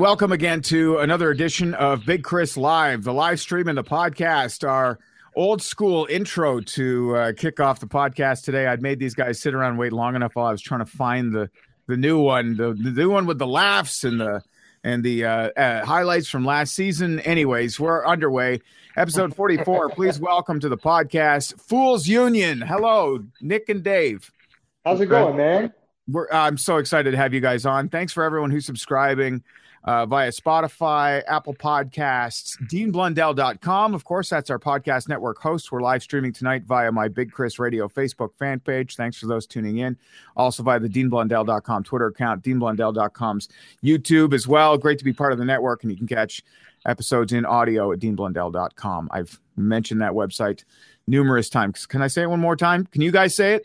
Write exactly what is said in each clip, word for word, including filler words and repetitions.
Welcome again to another edition of Big Chris Live, the live stream and the podcast, our old school intro to uh, kick off the podcast today. I'd made these guys sit around and wait long enough while I was trying to find the, the new one, the, the new one with the laughs and the and the uh, uh, highlights from last season. Anyways, we're underway. Episode forty-four. Please welcome to the podcast, Fools Union. Hello, Nick and Dave. How's it going, man? We're, I'm so excited to have you guys on. Thanks for everyone who's subscribing uh, via Spotify, Apple Podcasts, dean blundell dot com. Of course, that's our podcast network host. We're live streaming tonight via my Big Chris Radio Facebook fan page. Thanks for those tuning in. Also via the dean blundell dot com Twitter account, dean blundell dot com's YouTube as well. Great to be part of the network, and you can catch episodes in audio at dean blundell dot com. I've mentioned that website numerous times. Can I say it one more time? Can you guys say it?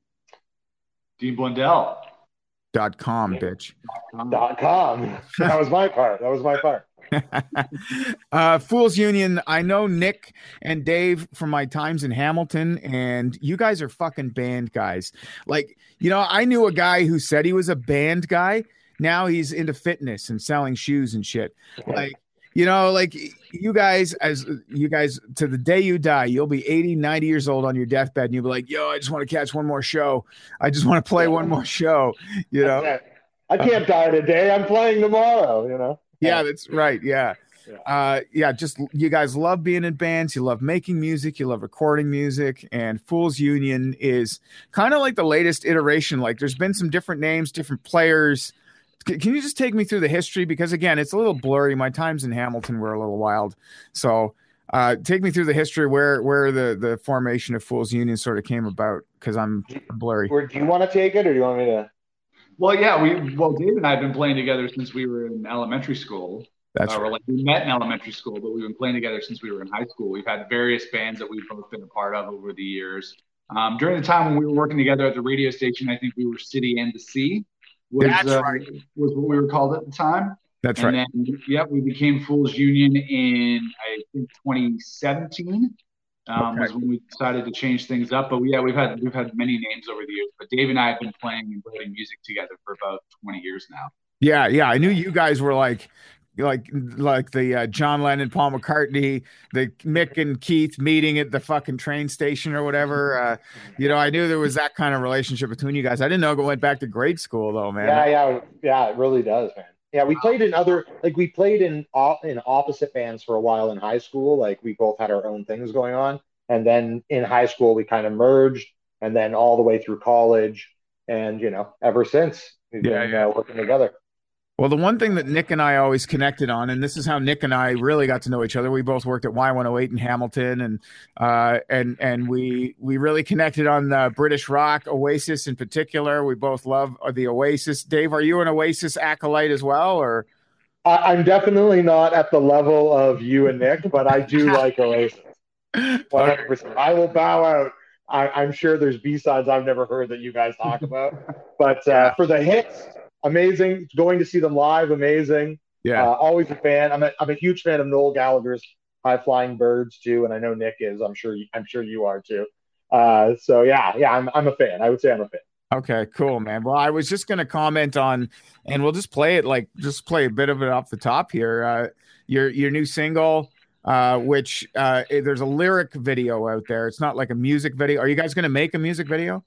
Dean Blundell. Dot com, bitch. Dot com. That was my part. That was my part. uh, Fools Union. I know Nick and Dave from my times in Hamilton, and you guys are fucking band guys. Like, you know, I knew a guy who said he was a band guy. Now he's into fitness and selling shoes and shit. Like, you know, like you guys, as you guys, to the day you die, you'll be eighty, ninety years old on your deathbed, and you'll be like, yo, I just want to catch one more show. I just want to play one more show, you know? I can't, I can't die today. I'm playing tomorrow, you know? Yeah, that's right. Yeah. Uh, yeah, just you guys love being in bands. You love making music. You love recording music. And Fools Union is kind of like the latest iteration. Like there's been some different names, different players. Can you just take me through the history? Because, again, it's a little blurry. My times in Hamilton were a little wild. So uh, take me through the history where where the, the formation of Fools Union sort of came about, because I'm blurry. Or do you want to take it, or do you want me to? Well, yeah, we well, Dave and I have been playing together since we were in elementary school. That's uh, right. Or like we met in elementary school, but we've been playing together since we were in high school. We've had various bands that we've both been a part of over the years. Um, during the time when we were working together at the radio station, I think we were City and the Sea. Was, That's uh, right. was what we were called at the time. That's and right. And then, yeah, we became Fools Union in, I think, twenty seventeen. Um, Okay. Was when we decided to change things up. But yeah, we've had we've had many names over the years. But Dave and I have been playing and writing music together for about twenty years now. Yeah, yeah. I knew you guys were like, like, like the uh, John Lennon, Paul McCartney, the Mick and Keith meeting at the fucking train station or whatever. Uh, you know, I knew there was that kind of relationship between you guys. I didn't know it went back to grade school though, man. Yeah, yeah, yeah. It really does, man. Yeah, we played in other, like we played in in opposite bands for a while in high school. Like we both had our own things going on, and then in high school we kind of merged, and then all the way through college, and you know, ever since we've Yeah, been yeah. Uh, working together. Well, the one thing that Nick and I always connected on, and this is how Nick and I really got to know each other. We both worked at Y one oh eight in Hamilton, and uh, and and we we really connected on uh, British rock, Oasis in particular. We both love the Oasis. Dave, are you an Oasis acolyte as well, or? I, I'm definitely not at the level of you and Nick, but I do like Oasis. one hundred percent. I will bow out. I, I'm sure there's B-sides I've never heard that you guys talk about, but uh, Yeah. for the hits, amazing. Going to see them live, amazing. Yeah. Uh, always a fan. I'm a, I'm a huge fan of Noel Gallagher's High Flying Birds too, and I know Nick is. I'm sure. I'm sure you are too. Uh, so yeah, yeah, I'm I'm a fan. I would say I'm a fan. Okay, cool, man. Well, I was just going to comment on, and we'll just play it, like just play a bit of it off the top here. Uh, your your new single, uh, which uh, there's a lyric video out there. It's not like a music video. Are you guys going to make a music video?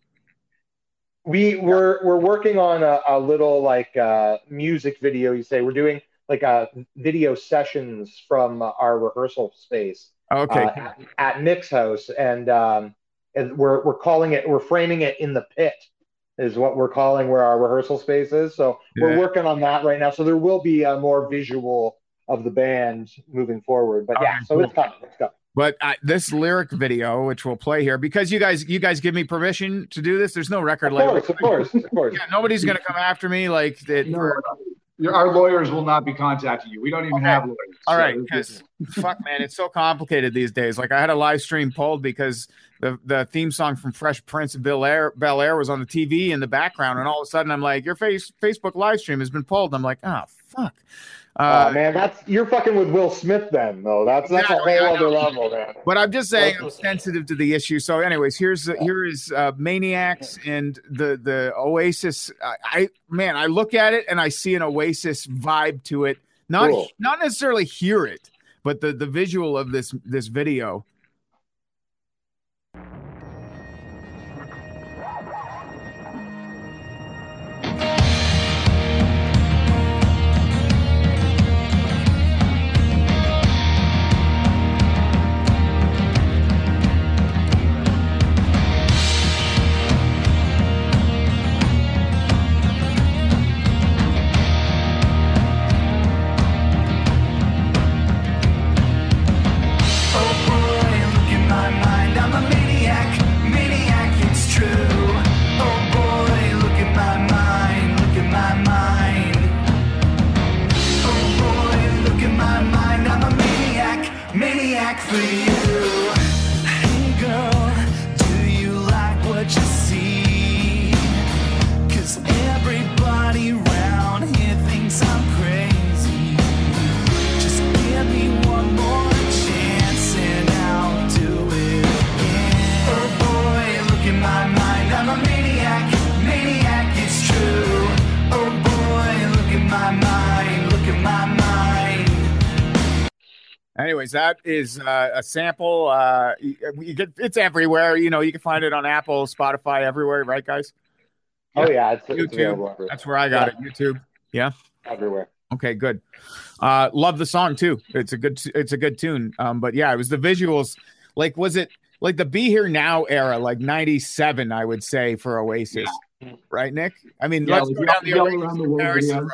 We we're we're working on a, a little like uh, music video. You say we're doing like uh, video sessions from uh, our rehearsal space. Okay. Uh, at, at Nick's house, and um, and we're we're calling it, we're framing it in the pit, is what we're calling where our rehearsal space is. So Yeah. we're working on that right now. So there will be a more visual of the band moving forward. But yeah, Okay, so cool. it's coming. It's coming. But uh, this lyric video, which we'll play here, because you guys, you guys give me permission to do this. There's no record Of label. course, of course, of course. Yeah, nobody's going to come after me like that. No, for- your, our lawyers will not be contacting you. We don't even Okay. have lawyers. All So right, this- because fuck, man, it's so complicated these days. Like I had a live stream pulled because the the theme song from Fresh Prince of Bel Air, Bel Air was on the T V in the background, and all of a sudden I'm like, your face Facebook live stream has been pulled. I'm like, oh fuck. Uh, Uh, man, that's you're fucking with Will Smith then, though. That's that's Yeah, a whole I know. other level, man. But I'm just saying I'm sensitive to the issue. So, anyways, here's here is uh, Maniacs and the the Oasis. I, I man, I look at it and I see an Oasis vibe to it. not Cool. not necessarily hear it, but the the visual of this this video. Anyways, that is uh, a sample. Uh, you, you get, it's everywhere. You know, you can find it on Apple, Spotify, everywhere, right, guys? Oh yeah, it's, YouTube. it's available everywhere. That's where I got Yeah. it. YouTube. Yeah, Everywhere. okay, good. Uh, love the song too. It's a good. It's a good tune. Um, but yeah, it was the visuals. Like, was it like the Be Here Now era, like ninety-seven? I would say for Oasis, right, Nick? I mean, Yeah, let's like go down the Yellow Oasis Around the World comparison video. road.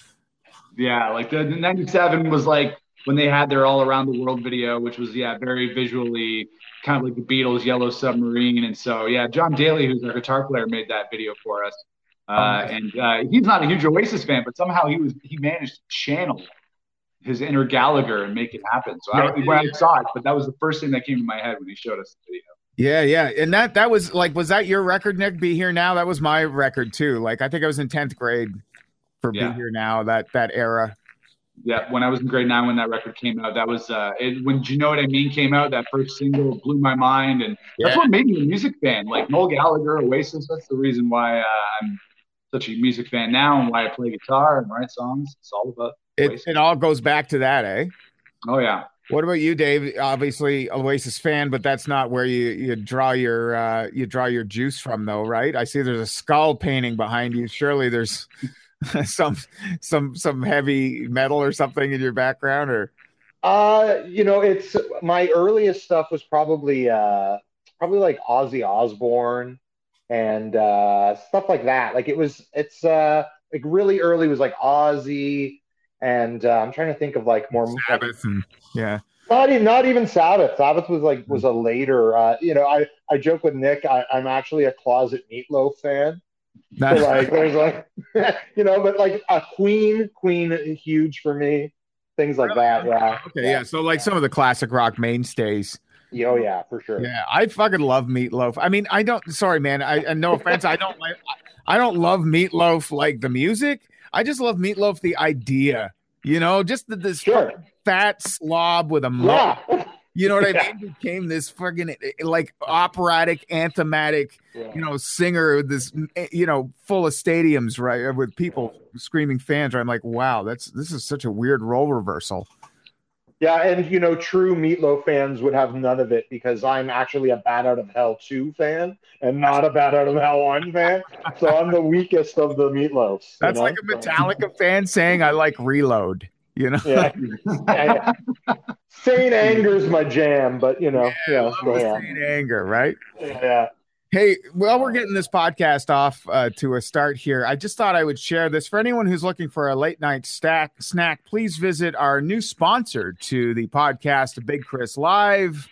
Yeah, like the, the ninety-seven was like when they had their All Around the World video, which was, yeah, very visually kind of like the Beatles' Yellow Submarine. And so, yeah, John Daly, who's our guitar player, made that video for us. Uh, nice. And uh, he's not a huge Oasis fan, but somehow he was he managed to channel his inner Gallagher and make it happen. So I, when I saw it, but that was the first thing that came to my head when he showed us the video. Yeah, yeah. And that that was like, was that your record, Nick? Be Here Now? That was my record too. Like, I think I was in tenth grade for Yeah. Be Here Now, that that era. Yeah, when I was in grade nine when that record came out, that was uh, it, when Do You Know What I Mean came out. That first single blew my mind, and that's Yeah. what made me a music fan. Like Noel Gallagher, Oasis. That's the reason why uh, I'm such a music fan now, and why I play guitar and write songs. It's all about It, Oasis. it all goes back to that, eh? Oh yeah. What about you, Dave? Obviously, Oasis fan, but that's not where you, you draw your uh, you draw your juice from, though, right? I see there's a skull painting behind you. Surely there's some some some heavy metal or something in your background, or Uh, you know, it's my earliest stuff was probably uh probably like Ozzy Osbourne and uh stuff like that. Like it was it's uh like really early was like Ozzy and uh, I'm trying to think of like more like, Sabbath, and yeah, not even not even Sabbath. Sabbath was like was a later uh you know, I I joke with Nick, I, I'm actually a closet Meatloaf fan. So like there's like you know, but like a Queen, Queen huge for me. Things like that, yeah. okay, yeah. So like some of the classic rock mainstays. Yeah, oh yeah, for sure. Yeah, I fucking love Meatloaf. I mean, I don't. Sorry, man. I and no offense. I don't like. I don't love Meatloaf like the music. I just love Meatloaf the idea. You know, just the, this Sure. fat slob with a mouth. Yeah. You know what Yeah. I mean? Became this fucking like operatic, anthematic, Yeah. you know, singer with this, you know, full of stadiums, right? With people screaming fans. Right? I'm like, wow, that's this is such a weird role reversal. Yeah, and you know, true Meatloaf fans would have none of it because I'm actually a Bat Out of Hell two fan and not a Bat Out of Hell one fan. So I'm the weakest of the Meatloafs. That's you know? like a Metallica fan saying I like Reload. You know? Yeah. yeah, yeah. Saint Anger's my jam, but you know, yeah, Love so, the yeah. Saint Anger, right? yeah. Hey, well, we're getting this podcast off uh, to a start here. I just thought I would share this for anyone who's looking for a late night stack snack. Please visit our new sponsor to the podcast, Big Chris Live.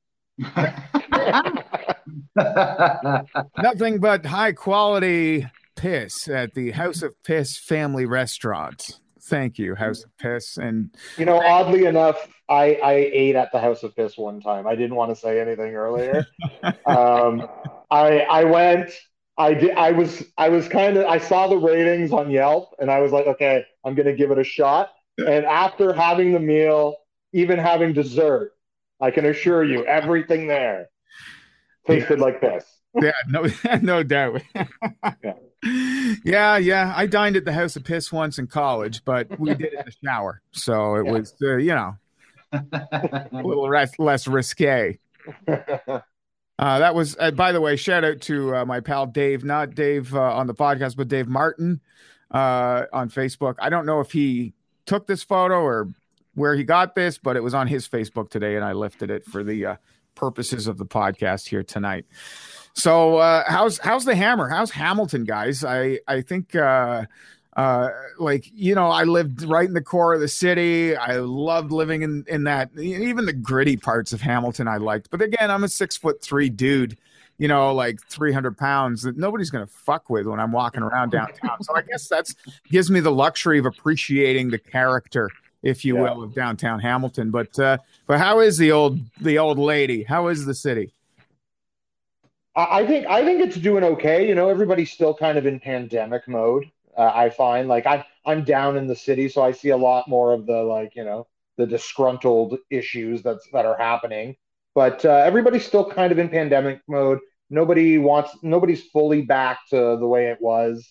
Nothing but high quality piss at the House of Piss Family Restaurant. Thank you, House of Piss. And You know, oddly enough, I, I ate at the House of Piss one time. I didn't want to say anything earlier. um, I I went. I did. I was. I was kind of. I saw the ratings on Yelp, and I was like, okay, I'm gonna give it a shot. And after having the meal, even having dessert, I can assure you, everything there tasted like piss. Yeah, no, no doubt. Yeah. Yeah, yeah. I dined at the House of Piss once in college, but we did it in the shower, so it Yeah. was, uh, you know, a little less, less risque. Uh, that was, uh, by the way, shout out to uh, my pal Dave, not Dave uh, on the podcast, but Dave Martin uh, on Facebook. I don't know if he took this photo or where he got this, but it was on his Facebook today, and I lifted it for the uh, purposes of the podcast here tonight. So uh, how's how's the Hammer? How's Hamilton, guys? I I think uh, uh, like you know I lived right in the core of the city. I loved living in in that. Even the gritty parts of Hamilton I liked. But again, I'm a six foot three dude, you know, like three hundred pounds that nobody's gonna fuck with when I'm walking around downtown. So I guess that's gives me the luxury of appreciating the character, if you Yeah. will, of downtown Hamilton. But uh, but how is the old the old lady? How is the city? I I think I think it's doing okay. You know, everybody's still kind of in pandemic mode. Uh, I find like I'm I'm down in the city, so I see a lot more of the like you know the disgruntled issues that's that are happening. But uh, everybody's still kind of in pandemic mode. Nobody wants nobody's fully back to the way it was.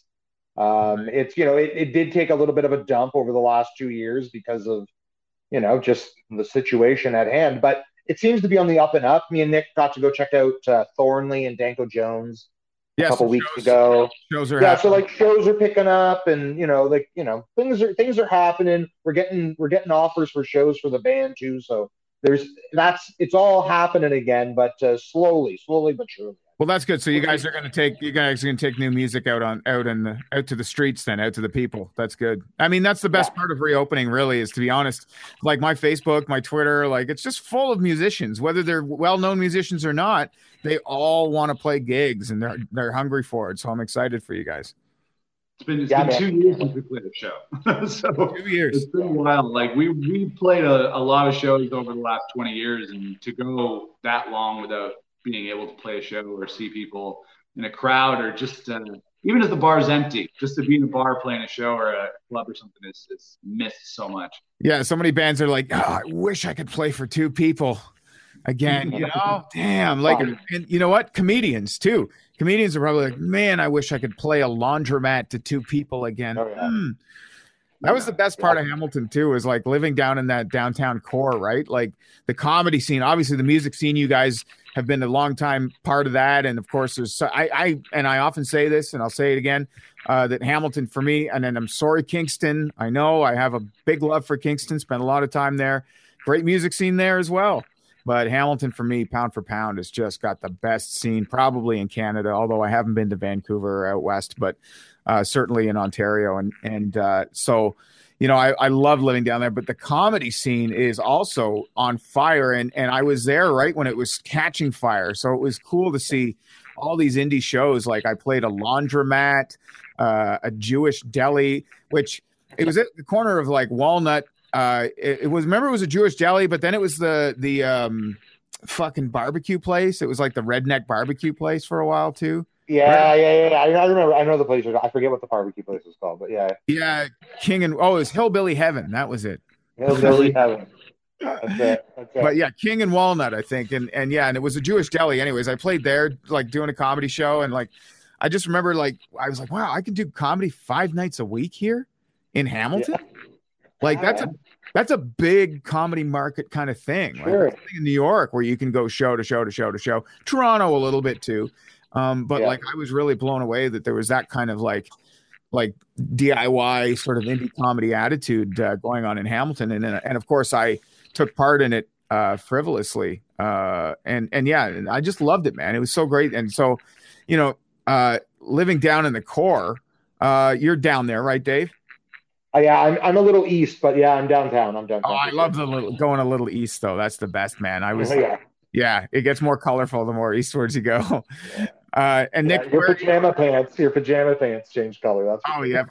Um, it's you know it, it did take a little bit of a dump over the last two years because of you know just the situation at hand, but it seems to be on the up and up. Me and Nick got to go check out uh, Thornley and Danko Jones a Yeah, couple some weeks shows, ago. shows are Yeah, so happening. like shows are picking up, and you know, like you know, things are things are happening. We're getting we're getting offers for shows for the band too. So there's that's it's all happening again, but uh, slowly, slowly but surely. Well, that's good. So you guys are going to take you guys are going to take new music out on out in the out to the streets, then out to the people. That's good. I mean, that's the best Yeah. part of reopening, really, is to be honest. Like my Facebook, my Twitter, like it's just full of musicians, whether they're well-known musicians or not. They all want to play gigs, and they're they're hungry for it. So I'm excited for you guys. It's been it's Yeah, been man. two years since we played a show, so Two years. it's been a while. Like we we played a, a lot of shows over the last twenty years, and to go that long without being able to play a show or see people in a crowd, or just uh, even if the bar's empty, just to be in a bar playing a show or a club or something is is missed so much. Yeah, so many bands are like, oh, I wish I could play for two people again. You know, damn. Like, Fun. and you know what? Comedians too. Comedians are probably like, man, I wish I could play a laundromat to two people again. Oh, yeah. Hmm. That was the best part of Hamilton too, is like living down in that downtown core, right? Like the comedy scene, obviously the music scene. You guys have been a long time part of that, and of course, there's I, I and I often say this, and I'll say it again, uh, that Hamilton for me, and then I'm sorry, Kingston. I know I have a big love for Kingston. Spent a lot of time there. Great music scene there as well. But Hamilton for me, pound for pound, has just got the best scene probably in Canada. Although I haven't been to Vancouver or out west, but uh, certainly in Ontario, and and uh, so. You know, I, I love living down there, but the comedy scene is also on fire. And, and I was there right when it was catching fire. So it was cool to see all these indie shows. Like I played a laundromat, uh, a Jewish deli, which it was at the corner of like Walnut. Uh, it, it was, remember it was a Jewish deli, but then it was the, the um, fucking barbecue place. It was like the redneck barbecue place for a while too. Yeah, yeah, yeah. I, I remember. I know the place. I forget what the barbecue place was called, but yeah, Yeah. King and, oh, it was Hillbilly Heaven. That was it. Hillbilly Heaven. That's it. That's it. But yeah, King and Walnut, I think, and and yeah, and it was a Jewish deli. Anyways, I played there, like doing a comedy show, and like, I just remember, like, I was like, wow, I can do comedy five nights a week here in Hamilton. Yeah. Like that's a that's a big comedy market kind of thing. Sure. Like in New York, where you can go show to show to show to show. Toronto a little bit too, um, but Yeah. like I was really blown away that there was that kind of like. like D I Y sort of indie comedy attitude uh, going on in Hamilton. And, and of course I took part in it uh, frivolously. Uh, and, and yeah, and I just loved it, man. It was so great. And so, you know, uh, living down in the core, uh, you're down there, right, Dave? Uh, yeah, I'm I'm a little east, but yeah, I'm downtown. I'm downtown. Oh, I love the little going a little east though. That's the best, man. I was, yeah. yeah, it gets more colorful the more eastwards you go. Uh, and Yeah, Nick, your where, pajama pants, your pajama pants change color. That's oh yeah.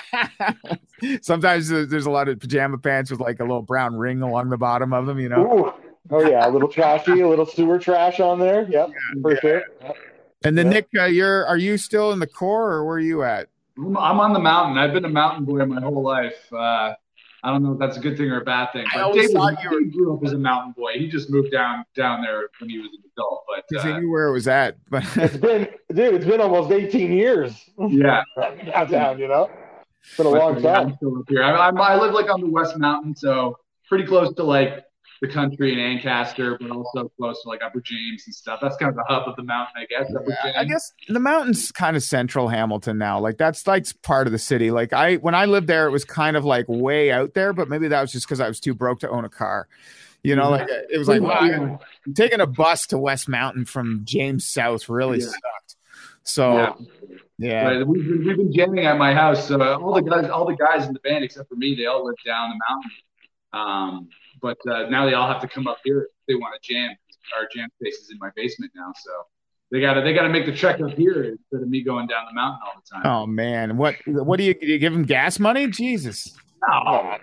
Sometimes there's there's a lot of pajama pants with like a little brown ring along the bottom of them, you know. Ooh. Oh yeah, a little trashy, a little sewer trash on there. Yep, for yeah. sure. Yep. And then Yeah. Nick, uh, you're are you still in the core or where are you at? I'm I'm on the mountain. I've been a mountain boy my whole life. Uh, I don't know if that's a good thing or a bad thing. I But always David, thought you were- he grew up as a mountain boy. He just moved down down there when he was an adult. But Because he uh, knew where it was at. But It's been, dude, it's been almost eighteen years yeah, downtown, you know? It's been a But, long yeah, time. I'm still up here. I, I, I live like on the West Mountain, so pretty close to like the country in Ancaster, but also close to like Upper James and stuff. That's kind of the hub of the mountain, I guess. Upper Yeah, James. I guess the mountain's kind of central Hamilton now. Like that's like part of the city. Like I, when I lived there, it was kind of like way out there, but maybe that was just because I was too broke to own a car. You know, like it was like, wow, Yeah. taking a bus to West Mountain from James South really Yeah. sucked. So Yeah. yeah, Right. We've been, we've been jamming at my house. So uh, all the guys, all the guys in the band except for me, they all live down the mountain. Um, but uh, now they all have to come up here if they want to jam. Our jam space is in my basement now, so they gotta they gotta make the trek up here instead of me going down the mountain all the time. oh man, what what do you, do you give them gas money? Jesus. No.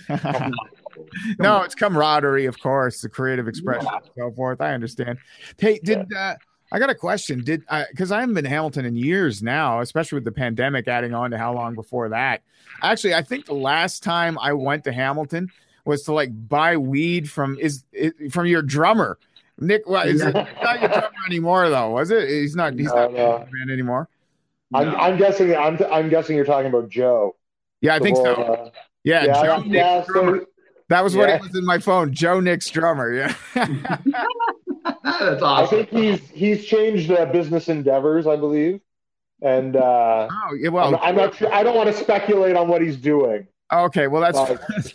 No, it's camaraderie, of course, the creative expression and so forth. I understand. Hey, did uh, I got a question? Did because I, I haven't been to Hamilton in years now, especially with the pandemic adding on to how long before that. Actually, I think the last time I went to Hamilton was to like buy weed from is, is from your drummer, Nick. Well, is it, he's not your drummer anymore, though, was it? He's not. He's No, not no. in the band anymore. I'm, I'm guessing. I'm, I'm guessing you're talking about Joe. Yeah, I The think whole, so. uh, Yeah, yeah, Joe Nick's yeah, so- drummer. That was what Yeah. it was in my phone. Joe Nick's drummer. Yeah. That's I awesome. think he's he's changed uh, business endeavors, I believe, and uh, Oh, yeah. I'm, Well, I'm not sure. I don't want to speculate on what he's doing. okay. Well, that's, Uh, that's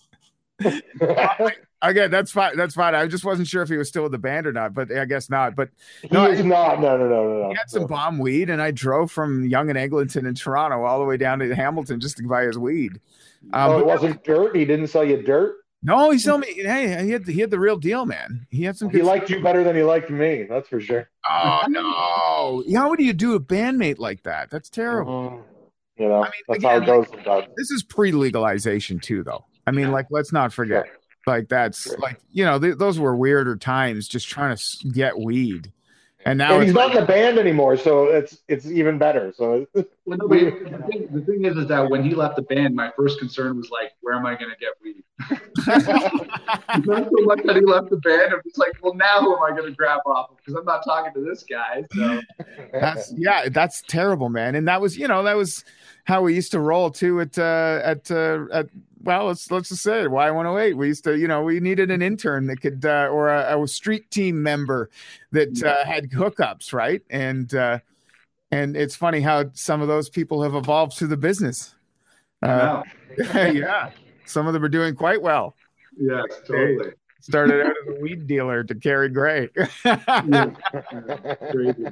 fine. Okay, that's fine. That's fine. I just wasn't sure if he was still with the band or not, but I guess not. But he No, is not. No, no, no, no, no. he had some bomb weed, and I drove from Young and Eglinton in Toronto all the way down to Hamilton just to buy his weed. Um, Oh, it but- wasn't dirt. He didn't sell you dirt. no, he told me, hey, he had he had the real deal, man. He had some He good. liked you better than he liked me. That's for sure. Oh no! How would you do a bandmate like that? That's terrible. Mhm. You know, I mean, that's again, how it goes sometimes. This is pre-legalization too, though. I mean, like, let's not forget. Sure. Like that's Sure. like you know th- those were weirder times, just trying to s- get weed, and now And it's he's like, not in the band anymore, so it's it's even better. So Well, no, but the, thing, the thing is, is that when he left the band, my first concern was like, where am I going to get weed? Not so much that he left the band. I'm just like, well, now who am I going to grab off of? Because I'm not talking to this guy. So that's yeah, that's terrible, man. And that was you know that was how we used to roll too at uh, at uh, at well, let's let's just say Y one oh eight. We used to you know we needed an intern that could uh, or a, a street team member that uh, had hookups, right? And uh, and it's funny how some of those people have evolved to the business. Uh, no. yeah, some of them are doing quite well. Yes, totally. Started out as a weed dealer to Carrie Gray. Yeah. Crazy.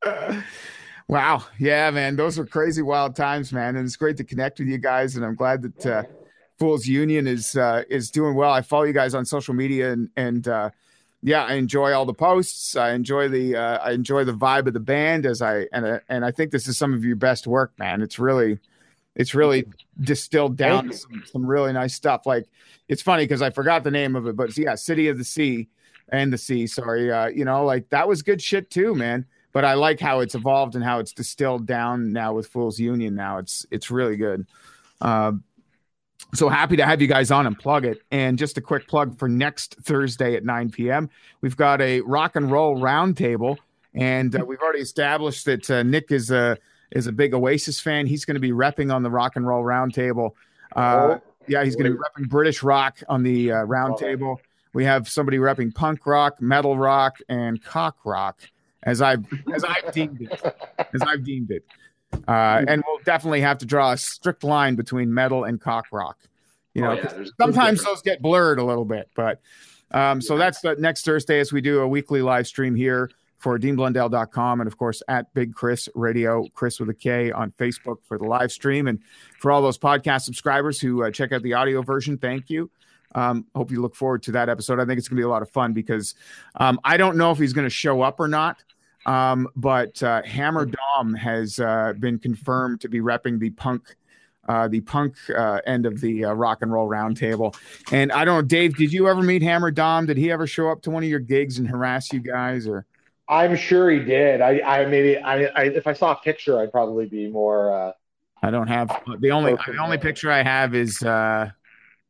Wow. Yeah, man. Those were crazy wild times, man. And it's great to connect with you guys. And I'm glad that uh, Fools Union is uh, is doing well. I follow you guys on social media and and uh, yeah, I enjoy all the posts. I enjoy the uh, I enjoy the vibe of the band as I and uh, and I think this is some of your best work, man. It's really it's really distilled down to some, some really nice stuff. Like it's funny because I forgot the name of it, but yeah, City of the Sea and the Sea. Sorry, uh, you know, like that was good shit too, man. But I like how it's evolved and how it's distilled down now with Fools Union. Now it's it's really good. Uh, so happy to have you guys on and plug it. And just a quick plug for next Thursday at nine p.m. We've got a rock and roll roundtable, and uh, we've already established that uh, Nick is a is a big Oasis fan. He's going to be repping on the rock and roll roundtable. Uh, yeah, he's going to be repping British rock on the uh, roundtable. We have somebody repping punk rock, metal rock, and cock rock. As I've as I've deemed it, as I've deemed it, uh, and we'll definitely have to draw a strict line between metal and cock rock. You know, Oh, yeah, 'cause there's- sometimes there's those get blurred a little bit, but um, so that's the next Thursday as we do a weekly live stream here for dean blundell dot com and of course at Big Chris Radio, Chris with a K on Facebook for the live stream, and for all those podcast subscribers who uh, check out the audio version, thank you. Um, hope you look forward to that episode. I think it's going to be a lot of fun because um, I don't know if he's going to show up or not. Um, but uh, Hammer Dom has uh, been confirmed to be repping the punk, uh, the punk uh, end of the uh, rock and roll roundtable. And I don't know, Dave, did you ever meet Hammer Dom? Did he ever show up to one of your gigs and harass you guys? Or I'm sure he did. I, I maybe I, I if I saw a picture, I'd probably be more. Uh, I don't have the only the only picture I have is uh,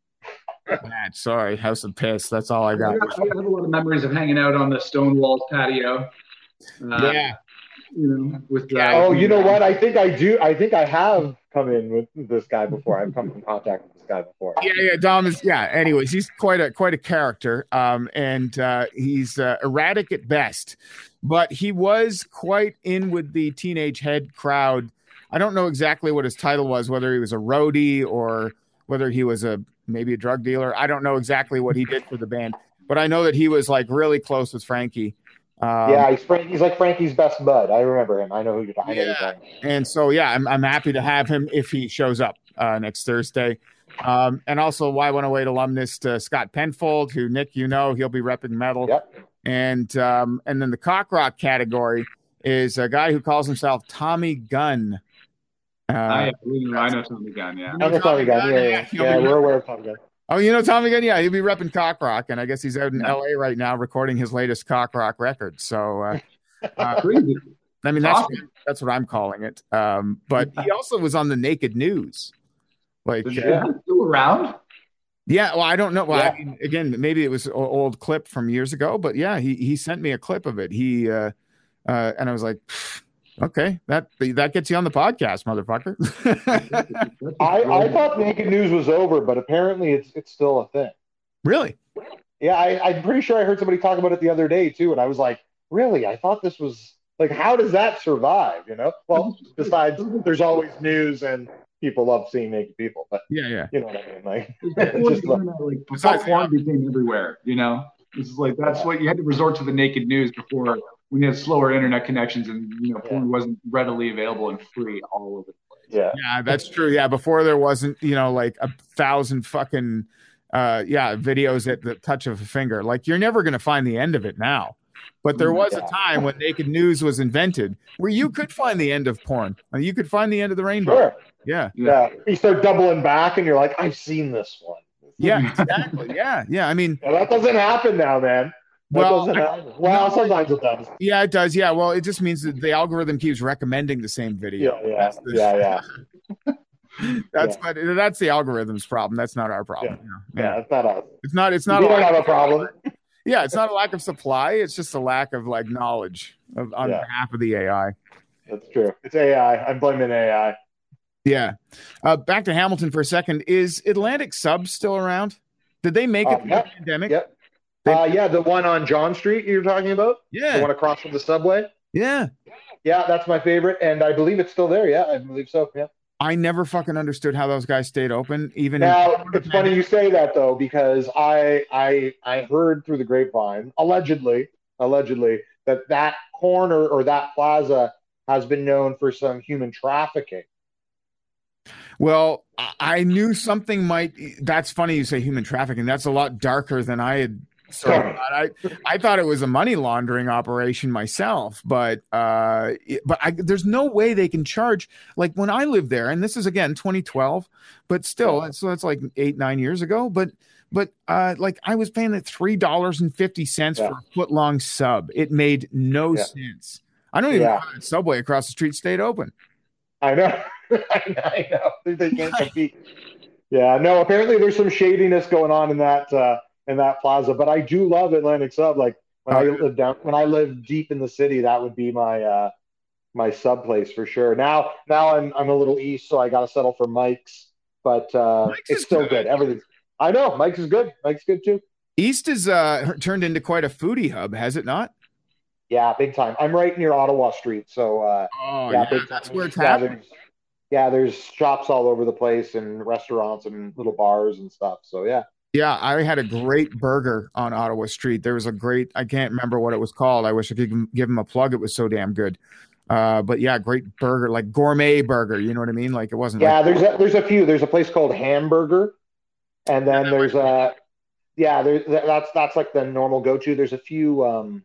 Matt, sorry, House of Piss. That's all I got. I have a lot of memories of hanging out on the Stonewall patio. Uh, yeah. You know, with Yeah. Oh, you know what? I think I do. I think I have come in with this guy before. I've come in contact with this guy before. Yeah, yeah. Dom is. Yeah. Anyways, he's quite a quite a character. Um, and uh, he's uh, erratic at best, but he was quite in with the teenage head crowd. I don't know exactly what his title was, whether he was a roadie or whether he was a maybe a drug dealer. I don't know exactly what he did for the band, but I know that he was like really close with Frankie. Um, yeah, he's Frank, he's like Frankie's best bud. I remember him. I know who you're talking yeah. about. And so, yeah, I'm I'm happy to have him if he shows up uh, next Thursday. Um, and also, Y one oh eight alumnus to Scott Penfold, who Nick, you know, he'll be repping metal. Yep. And um, and then the cock rock category is a guy who calls himself Tommy Gunn. Uh, I, I know Tommy Gunn. Yeah, I know Tommy Gunn. Yeah, yeah, yeah. yeah we're aware of Tommy Gunn. Oh, you know Tommy Gunn? Yeah, he'll be repping cock rock, and I guess he's out in L A right now recording his latest cock rock record. So, uh, uh, crazy. I mean, that's awesome. that's what I'm calling it. Um, but he also was on the Naked News. Like, is uh, he still around? Yeah, well, I don't know. Well, yeah. I mean, again, maybe it was an old clip from years ago, but yeah, he he sent me a clip of it. He uh, uh, and I was like, okay, that that gets you on the podcast, motherfucker. I, I thought Naked News was over, but apparently it's it's still a thing. Really? Yeah, I, I'm pretty sure I heard somebody talk about it the other day too, and I was like, really? I thought this was like, how does that survive? You know? Well, besides, there's always news and people love seeing naked people, but yeah, yeah, you know what I mean. Like, just like, like besides, porn became everywhere. You know, it's like that's what you had to resort to the naked news before. We had slower internet connections, and you know, porn yeah. wasn't readily available and free all over the place. Yeah, yeah, that's true. Yeah, before there wasn't, you know, like a thousand fucking, uh, yeah, videos at the touch of a finger. Like you're never gonna find the end of it now. But there was yeah. a time when naked news was invented where you could find the end of porn. You could find the end of the rainbow. Sure. Yeah. Yeah. You start doubling back, and you're like, I've seen this one. Yeah, exactly. Yeah, yeah. I mean, well, that doesn't happen now, man. That well, I, well, no, sometimes it does. Yeah, it does. Yeah, well, it just means that the algorithm keeps recommending the same video. Yeah, yeah, the, yeah, yeah. that's yeah. But that's the algorithm's problem. That's not our problem. Yeah, yeah. yeah it's not us. It's not. It's not. We don't have a problem. Yeah, it's not a lack of supply. It's just a lack of like knowledge of, on yeah. behalf of the A I. That's true. It's A I. I'm blaming A I. Yeah. Uh, back to Hamilton for a second. Is Atlantic Sub still around? Did they make it uh, through yep. the pandemic? Yep. Uh, yeah, the one on John Street you're talking about? Yeah. The one across from the subway? Yeah. Yeah, that's my favorite, and I believe it's still there. Yeah, I believe so. Yeah. I never fucking understood how those guys stayed open. Even now, it's funny you say that though, because I I I heard through the grapevine, allegedly, allegedly, that that corner or that plaza has been known for some human trafficking. Well, I knew something might. That's funny you say human trafficking. That's a lot darker than I had. So I, I thought it was a money laundering operation myself, but uh, but I, there's no way they can charge. Like when I lived there, and this is again twenty twelve, but still, so that's like eight nine years ago. But but uh, like I was paying at three dollars and fifty cents yeah. for a foot long sub. It made no yeah. sense. I don't even yeah. know how that Subway across the street stayed open. I know, I know they can't compete. Yeah, no. Apparently, there's some shadiness going on in that. Uh, in that plaza, but I do love Atlantic Sub. Like when oh, I lived down, when I lived deep in the city, that would be my uh, my sub place for sure. Now, now I'm I'm a little east, so I got to settle for Mike's, but uh, Mike's it's still good. good. Everything. I know Mike's is good. Mike's good too. East is uh, turned into quite a foodie hub, has it not? Yeah, big time. I'm right near Ottawa Street, so uh, oh yeah, yeah, big that's time. where it's yeah, happening. There's, yeah, there's shops all over the place and restaurants and little bars and stuff. So yeah. Yeah, I had a great burger on Ottawa Street. There was a great, I can't remember what it was called. I wish I could give him a plug. It was so damn good. Uh, but yeah, great burger, like gourmet burger. You know what I mean? Like it wasn't. Yeah, like, there's a, there's a few. There's a place called Hamburger, and then there's a yeah. There's that's that's like the normal go to. There's a few um,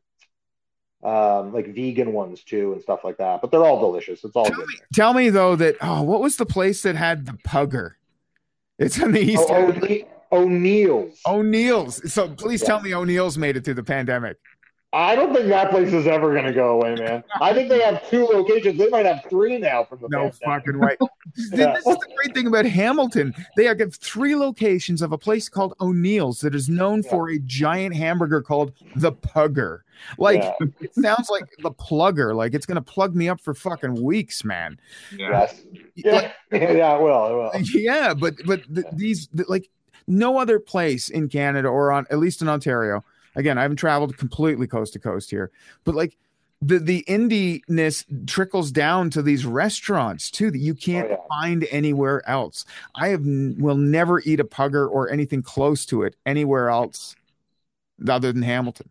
um, like vegan ones too and stuff like that. But they're all delicious. It's all tell good. Me, tell me though that oh, what was the place that had the pugger? It's on the east. Oh, oh, O'Neill's. O'Neill's. So please yeah. tell me O'Neill's made it through the pandemic. I don't think that place is ever going to go away, man. I think they have two locations. They might have three now from the No pandemic. fucking way. Yeah. This is the great thing about Hamilton. They have three locations of a place called O'Neill's that is known Yeah. for a giant hamburger called the Pugger. Like, Yeah. it sounds like the plugger. Like, it's going to plug me up for fucking weeks, man. Yeah. Yes. Yeah. Yeah, it will. It will. Yeah, but but th- these th- like no other place in Canada or on at least in Ontario. Again, I haven't traveled completely coast to coast here, but like the the indie-ness trickles down to these restaurants too that you can't Oh, yeah. find anywhere else. I have n- will never eat a Pugger or anything close to it anywhere else other than Hamilton.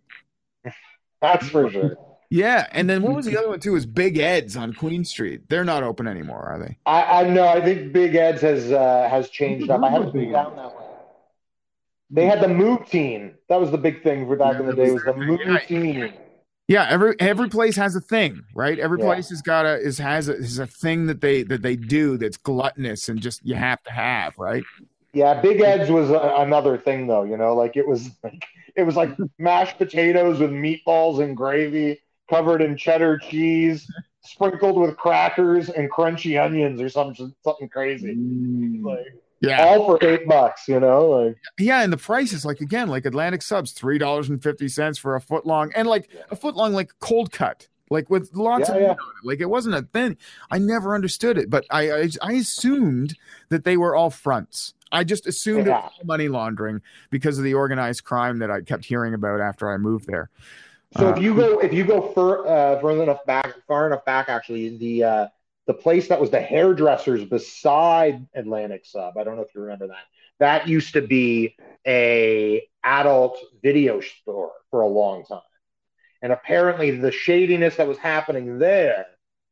That's for sure. Yeah, and then what was the other one too? Is Big Ed's on Queen Street. They're not open anymore, are they? I, I know. I think Big Ed's has uh, has changed up. I haven't been down that way. They had the Moo Teen. That was the big thing for back Yeah, in the that day. was Was the their Moo thing. Yeah. Teen? Yeah, every every place has a thing, right? Every Yeah. place has got a is has a, is a thing that they that they do that's gluttonous and just you have to have, right? Yeah, Big Ed's was a, another thing though. You know, like it was like it was like mashed potatoes with meatballs and gravy, covered in cheddar cheese, sprinkled with crackers and crunchy onions or something something crazy. Mm. Like Yeah, all for eight bucks. You know, like yeah, and the price is like again like Atlantic Subs three dollars and fifty cents for a foot long and like a foot long like cold cut. Like with lots Yeah, of yeah. meat on it. Like it wasn't a thing. I never understood it, but I, I I assumed that they were all fronts. I just assumed it Yeah. was all money laundering because of the organized crime that I kept hearing about after I moved there. so. Uh, if you go if you go fur, uh, further enough back, far enough back, actually, the uh, the place that was the hairdressers beside Atlantic Sub. I don't know if you remember that. That used to be a adult video store for a long time. And apparently the shadiness that was happening there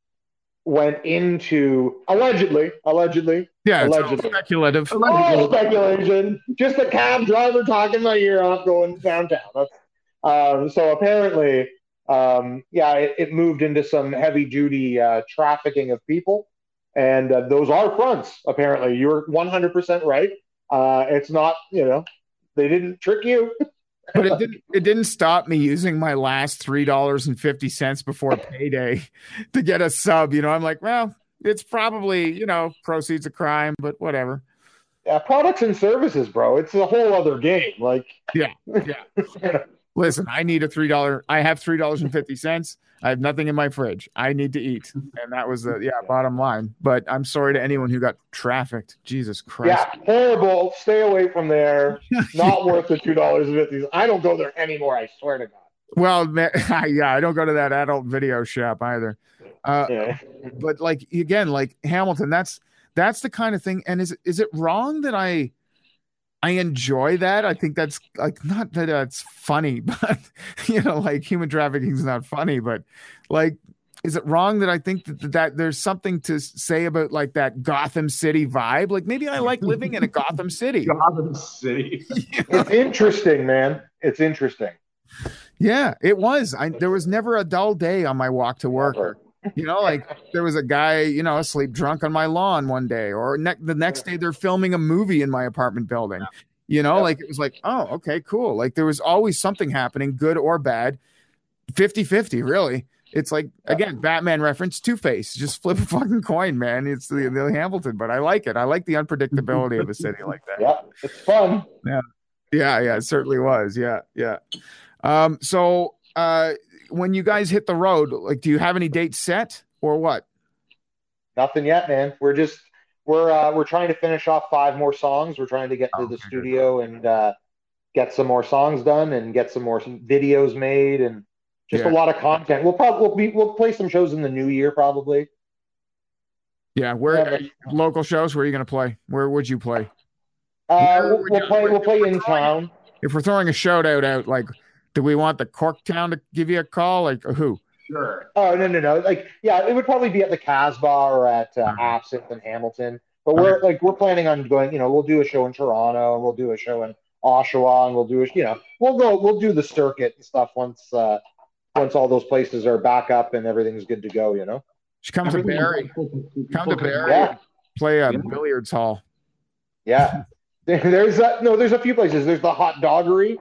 went into allegedly, allegedly, Yeah, it's all allegedly. speculative. All speculation. Just a cab driver talking my ear off going downtown. That's, um, so apparently, um, yeah, it, it moved into some heavy duty uh, trafficking of people. And uh, those are fronts, apparently. You're one hundred percent right. Uh, it's not, you know, they didn't trick you. But it didn't. It didn't stop me using my last three dollars and fifty cents before payday to get a sub. You know, I'm like, well, it's probably you know proceeds of crime, but whatever. Yeah, products and services, bro. It's a whole other game. Like, Yeah, yeah. Listen, I need a three dollar. I have three dollars and fifty cents. I have nothing in my fridge. I need to eat, and that was the yeah bottom line. But I'm sorry to anyone who got trafficked. Jesus Christ. yeah, horrible. Stay away from there. Not worth the two dollars and fifty cents. I don't go there anymore. I swear to God. Well, man, yeah, I don't go to that adult video shop either. Uh, Yeah. but like again, like Hamilton, that's that's the kind of thing. And is is it wrong that I I enjoy that? I think that's like not that it's funny, but you know, like human trafficking is not funny, but like, is it wrong that I think that, that there's something to say about like that Gotham City vibe? Like maybe I like living in a Gotham City. Gotham City. It's interesting, man. It's interesting. Yeah, it was. I there was never a dull day on my walk to work. Never. You know, like there was a guy, you know, asleep drunk on my lawn one day, or ne- the next day they're filming a movie in my apartment building. You know, Yeah. like it was like, oh, okay, cool. Like there was always something happening, good or bad, fifty-fifty, really. It's like, again, Batman reference, Two-Face. Just flip a fucking coin, man. It's the, the Hamilton, but I like it. I like the unpredictability of a city like that. Yeah, it's fun. Yeah, yeah, it certainly was. Yeah, yeah. Um, so uh when you guys hit the road, like do you have any dates set or what? Nothing yet, man. We're just we're uh, we're trying to finish off five more songs. We're trying to get to Oh, the okay, studio and uh, get some more songs done and get some more some videos made and just Yeah. a lot of content. We'll probably we'll, be, we'll play some shows in the new year probably. Yeah, where Yeah, are you- local shows, where are you gonna play? Where would you play? Uh, Where we'll, would we'll you- play we'll play we're in throwing- town. If we're throwing a shout out out, like do we want the Corktown to give you a call? Like who? Sure. Oh no no no! Like yeah, it would probably be at the Casbah or at uh, Okay. Absinthe in Hamilton. But we're like we're planning on going. You know, we'll do a show in Toronto and we'll do a show in Oshawa and we'll do a you know we'll go we'll do the circuit and stuff once uh, once all those places are back up and everything's good to go. You know. Just come to Everything- Barrie. Come to Barrie. Yeah. Play a Yeah. billiards hall. Yeah. There's a, no, there's a few places. There's the Hot Doggery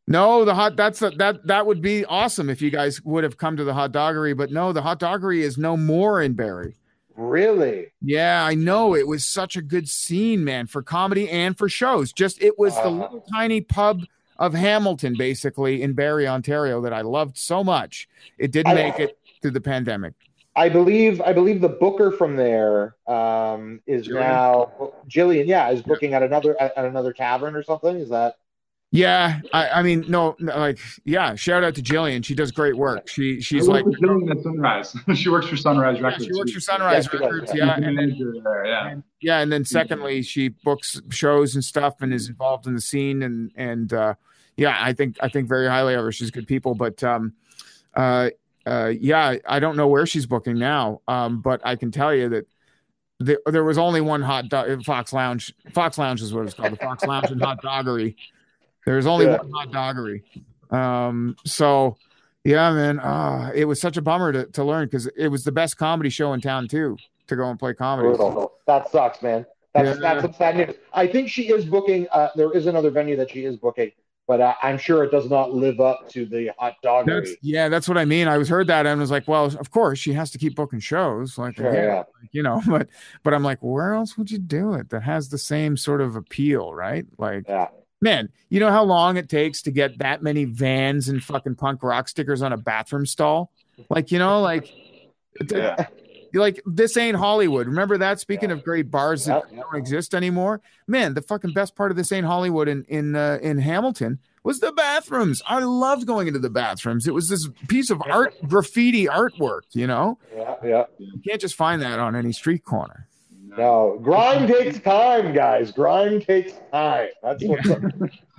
No, the hot that's a, that that would be awesome if you guys would have come to the Hot Doggery, but no, the Hot Doggery is no more in Barrie. Really? Yeah, I know. It was such a good scene, man, for comedy and for shows. Just it was uh, the little tiny pub of Hamilton, basically, in Barrie, Ontario, that I loved so much. It didn't I, make it through the pandemic. I believe I believe the booker from there um, is Jillian? now Jillian. Yeah, is booking yeah. at another at, at another tavern or something. Is that? Yeah, I, I mean, no, no, like, yeah. Shout out to Jillian; she does great work. She she's like Jillian at Sunrise. She works for Sunrise yeah, Records. She works for Sunrise yeah, Records. Does, yeah, yeah. And, and, yeah, and, yeah. And then secondly, she books shows and stuff, and is involved in the scene. And and uh, yeah, I think I think very highly of her. She's good people, but um, uh, uh, yeah, I don't know where she's booking now. Um, but I can tell you that. The, there was only one hot dog, Fox Lounge. Fox Lounge is what it's called, the Fox Lounge and Hot Doggery. There's only yeah. one Hot Doggery. Um, so, yeah, man, uh, it was such a bummer to, to learn because it was the best comedy show in town, too, to go and play comedy. Brutal. That sucks, man. That's, yeah. that's sad news. I think she is booking. Uh, there is another venue that she is booking, but uh, I'm sure it does not live up to the Hot Doggery. That's, yeah, that's what I mean. I was heard that and I was like, well, of course, she has to keep booking shows. Like, sure, yeah, yeah. Like, you know, but but I'm like, where else would you do it that has the same sort of appeal, right? Like, yeah. Man, you know how long it takes to get that many Vans and fucking punk rock stickers on a bathroom stall? Like, you know, like, yeah. like this ain't Hollywood. Remember that? Speaking yeah. of great bars that yeah. don't exist anymore, man, the fucking best part of this ain't Hollywood in in uh, in Hamilton was the bathrooms. I loved going into the bathrooms. It was this piece of art, graffiti artwork, you know? Yeah, yeah. You can't just find that on any street corner. No, grind takes time, guys. Grind takes time. That's what's up.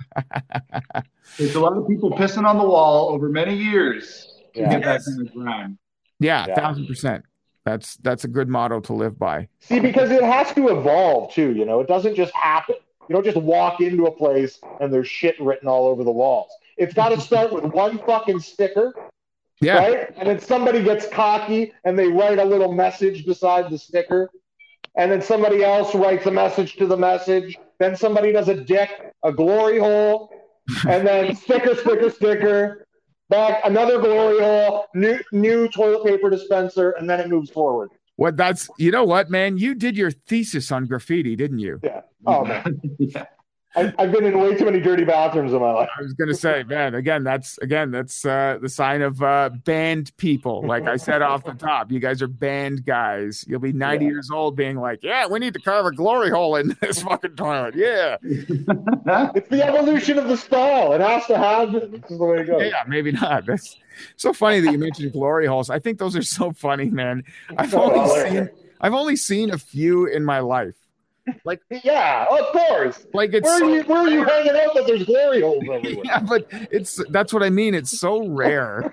There's a lot of people pissing on the wall over many years to yeah. get that kind of grind. Yeah, yeah. thousand percent. That's that's a good motto to live by. See, because it has to evolve too. You know, it doesn't just happen. You don't just walk into a place and there's shit written all over the walls. It's got to start with one fucking sticker. Yeah. Right? And then somebody gets cocky and they write a little message beside the sticker. And then somebody else writes a message to the message. Then somebody does a dick, a glory hole, and then sticker, sticker, sticker, back another glory hole, new new toilet paper dispenser, and then it moves forward. What that's you know what, man? You did your thesis on graffiti, didn't you? Yeah. Oh man. yeah. I, I've been in way too many dirty bathrooms in my life. I was gonna say, man, again, that's again, that's uh, the sign of uh, band people. Like I said off the top, you guys are band guys. You'll be ninety yeah. years old, being like, "Yeah, we need to carve a glory hole in this fucking toilet." Yeah, it's the evolution of the style. It has to happen. This is the way it goes. Yeah, maybe not. That's so funny that you mentioned glory holes. I think those are so funny, man. I've oh, only well, seen, I've only seen a few in my life. Like yeah, of course. Like it's where so are you where are you hanging out that there's glory holes everywhere? Yeah, but it's that's what I mean. It's so rare.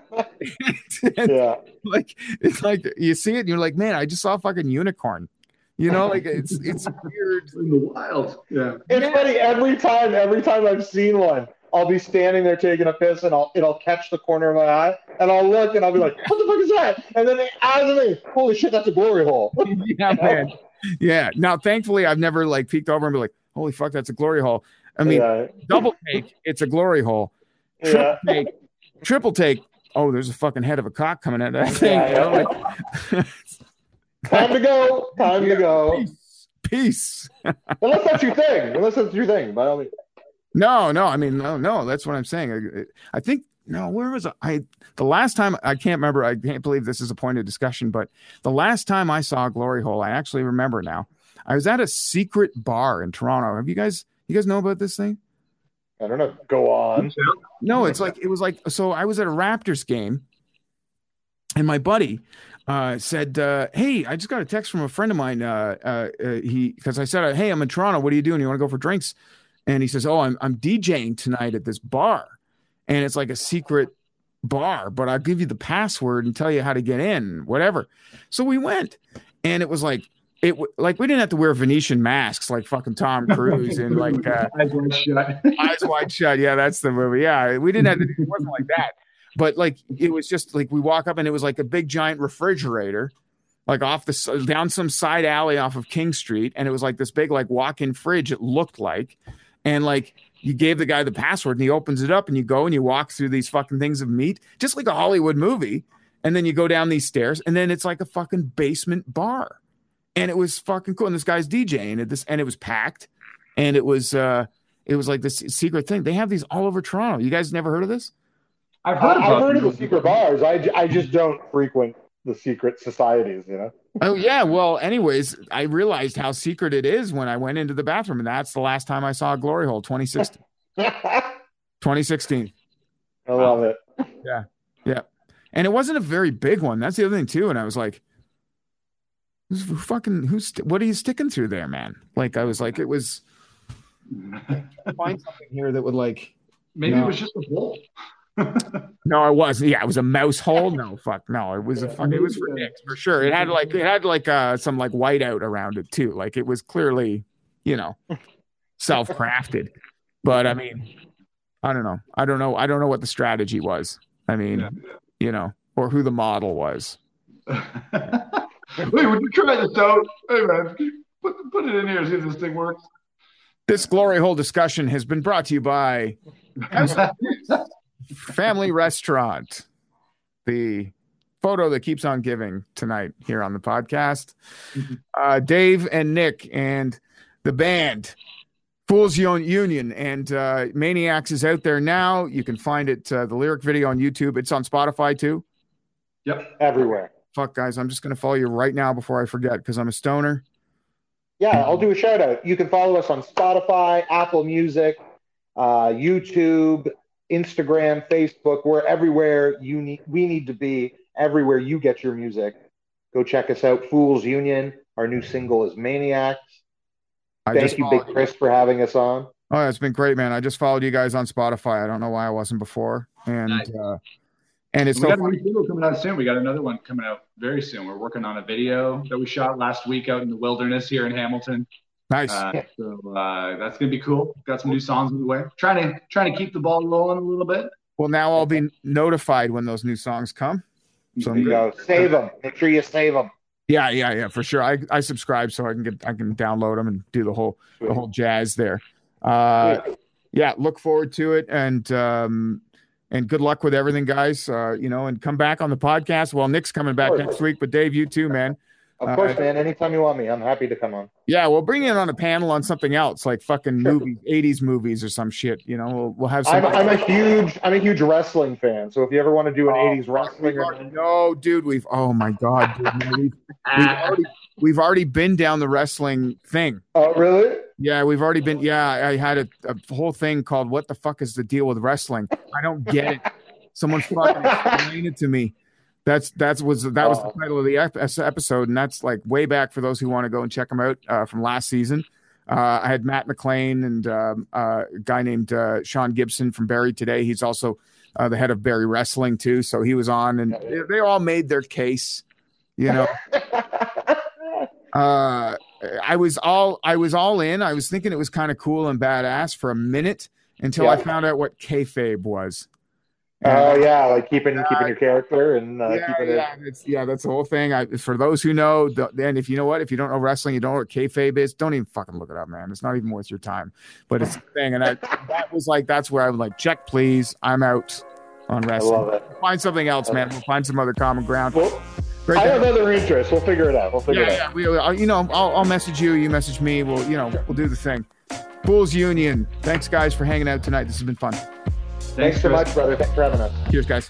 and, yeah. Like it's like you see it and you're like, man, I just saw a fucking unicorn. You know, like it's it's weird in the wild. Yeah. It's yeah. funny every time, every time I've seen one, I'll be standing there taking a piss and I'll it'll catch the corner of my eye and I'll look and I'll be like, what the fuck is that? And then out of me, holy shit, that's a glory hole. Yeah, man. Yeah. Now, thankfully, I've never like peeked over and be like, "Holy fuck, that's a glory hole." I mean, yeah. double take, it's a glory hole. Triple yeah. take, triple take. Oh, there's a fucking head of a cock coming out of that thing. Yeah, you know? yeah. Like, time to go. Time to go. Peace. Peace. Unless that's your thing. Unless that's your thing. By all means. No, no. I mean, no, no. That's what I'm saying. I, I think. No, where was I? I? The last time, I can't remember. I can't believe this is a point of discussion, but the last time I saw a glory hole, I actually remember now. I was at a secret bar in Toronto. Have you guys, you guys know about this thing? I don't know. Go on. No, it's like, it was like, so I was at a Raptors game and my buddy uh, said, uh, hey, I just got a text from a friend of mine. Uh, uh, uh, he, cause I said, hey, I'm in Toronto. What are you doing? You want to go for drinks? And he says, oh, I'm, I'm DJing tonight at this bar. And it's like a secret bar, but I'll give you the password and tell you how to get in, whatever. So we went, and it was like it like we didn't have to wear Venetian masks like fucking Tom Cruise and like uh, Eyes Wide Shut. Eyes Wide Shut. Yeah, that's the movie. Yeah, we didn't have to. It wasn't like that, but like it was just like we walk up and it was like a big giant refrigerator, like off the down some side alley off of King Street, and it was like this big like walk-in fridge. It looked like, and like. you gave the guy the password and he opens it up and you go and you walk through these fucking things of meat, just like a Hollywood movie. And then you go down these stairs and then it's like a fucking basement bar. And it was fucking cool. And this guy's DJing and this, and it was packed. And it was, uh, it was like this secret thing. They have these all over Toronto. You guys never heard of this? I've heard, I've heard of the secret bars. I, I just don't frequent the secret societies, you know? Oh, yeah. Well, anyways, I realized how secret it is when I went into the bathroom. And that's the last time I saw a glory hole, twenty sixteen. twenty sixteen. I love it. Yeah. Yeah. And it wasn't a very big one. That's the other thing, too. And I was like, who's who fucking, who's, what are you sticking through there, man? Like, I was like, it was, find something here that would like, maybe you know, it was just a hole. No, it wasn't. Yeah, it was a mouse hole. No, fuck, no, it was a fuck. It was for dicks for sure. It had like it had like uh some like whiteout around it too. Like it was clearly, you know, self crafted. But I mean, I don't know. I don't know. I don't know what the strategy was. I mean, yeah. you know, or who the model was. Wait, would you try this out? Hey man, put put it in here. See if this thing works. This glory hole discussion has been brought to you by Family Restaurant, the photo that keeps on giving tonight here on the podcast. Uh, Dave and Nick and the band Fools Union and uh, Maniacs is out there now. You can find it, uh, the lyric video on YouTube. It's on Spotify too. Yep, everywhere. Fuck, guys, I'm just going to follow you right now before I forget because I'm a stoner. Yeah, I'll do a shout out. You can follow us on Spotify, Apple Music, uh, YouTube, Instagram, Facebook. We're everywhere you need. We need to be everywhere you get your music. Go check us out. Fools Union. Our new single is Maniacs. I Thank you, Big Chris, for having us on. Oh, it's been great, man. I just followed you guys on Spotify. I don't know why I wasn't before, and nice. uh, and it's we so got funny. a new video coming out soon. We got another one coming out very soon. We're working on a video that we shot last week out in the wilderness here in Hamilton. Nice. Uh, so uh, that's gonna be cool. Got some new songs in the way. Trying to trying to keep the ball rolling a little bit. Well, now I'll be notified when those new songs come. So there you go. Save them. Make sure you save them. Yeah, yeah, yeah, for sure. I, I subscribe so I can get I can download them and do the whole Sweet. the whole jazz there. Uh, yeah, look forward to it and um, and good luck with everything, guys. Uh, you know, and come back on the podcast. Well, Nick's coming back next week, but Dave, you too, man. Of course, uh, man. Anytime you want me, I'm happy to come on. Yeah, we'll bring you in on a panel on something else, like fucking sure. movies, eighties movies or some shit. You know, we'll we'll have. Some I'm, I'm a huge I'm a huge wrestling fan. So if you ever want to do an oh, eighties wrestling, or... no, dude, we've oh my god, dude, man, we've, we've already we've already been down the wrestling thing. Oh, really? Yeah, we've already been. Yeah, I had a, a whole thing called "What the fuck is the deal with wrestling?" I don't get it. Someone fucking explain it to me. That's that's was that was the title of the episode, and that's like way back for those who want to go and check them out uh, from last season. Uh, I had Matt McLean and um, uh, a guy named uh, Sean Gibson from Barry Today. He's also uh, the head of Barry Wrestling too, so he was on, and they, they all made their case. You know, uh, I was all I was all in. I was thinking it was kind of cool and badass for a minute until yeah. I found out what kayfabe was. Oh uh, yeah, like keeping uh, keeping your character and uh, yeah, keeping yeah, it. It's, yeah, that's the whole thing. I, for those who know, then if you know what, if you don't know wrestling, you don't know what kayfabe is, don't even fucking look it up, man. It's not even worth your time. But it's a thing, and I, that was like that's where I was like, check, please, I'm out on wrestling. I love it. We'll find something else, man. We'll find some other common ground. Well, Great I have other interests. We'll figure it out. We'll figure yeah, it out. Yeah, we, I'll, you know, I'll, I'll message you. You message me. We'll, you know, we'll do the thing. Fools Union. Thanks, guys, for hanging out tonight. This has been fun. Thanks, Thanks so much, brother. Thanks for having us. Cheers, guys.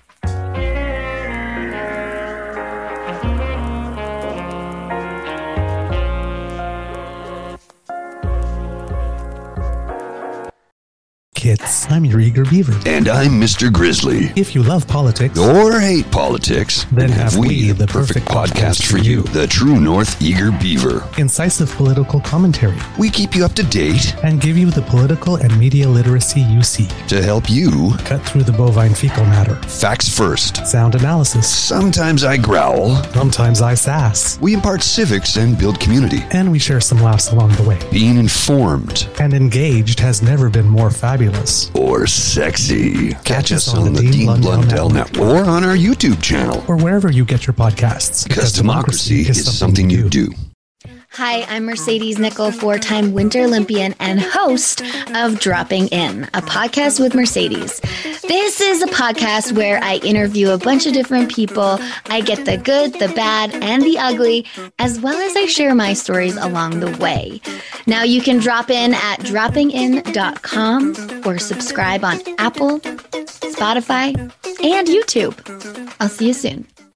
Kids, I'm your eager beaver. And I'm Mister Grizzly. If you love politics or hate politics, then have we the perfect, perfect podcast for you. The True North Eager Beaver. Incisive political commentary. We keep you up to date and give you the political and media literacy you seek to help you cut through the bovine fecal matter. Facts first. Sound analysis. Sometimes I growl. Sometimes I sass. We impart civics and build community. And we share some laughs along the way. Being informed and engaged has never been more fabulous. Or sexy. Catch, Catch us on, on the Dean, Dean Blundell, Blundell Network. Network or on our YouTube channel or wherever you get your podcasts. Because, because democracy, democracy is, is something, something you do. do. Hi, I'm Mercedes Nichol, four-time Winter Olympian and host of Dropping In, a podcast with Mercedes. This is a podcast where I interview a bunch of different people. I get the good, the bad, and the ugly, as well as I share my stories along the way. Now you can drop in at dropping in dot com or subscribe on Apple, Spotify, and YouTube. I'll see you soon.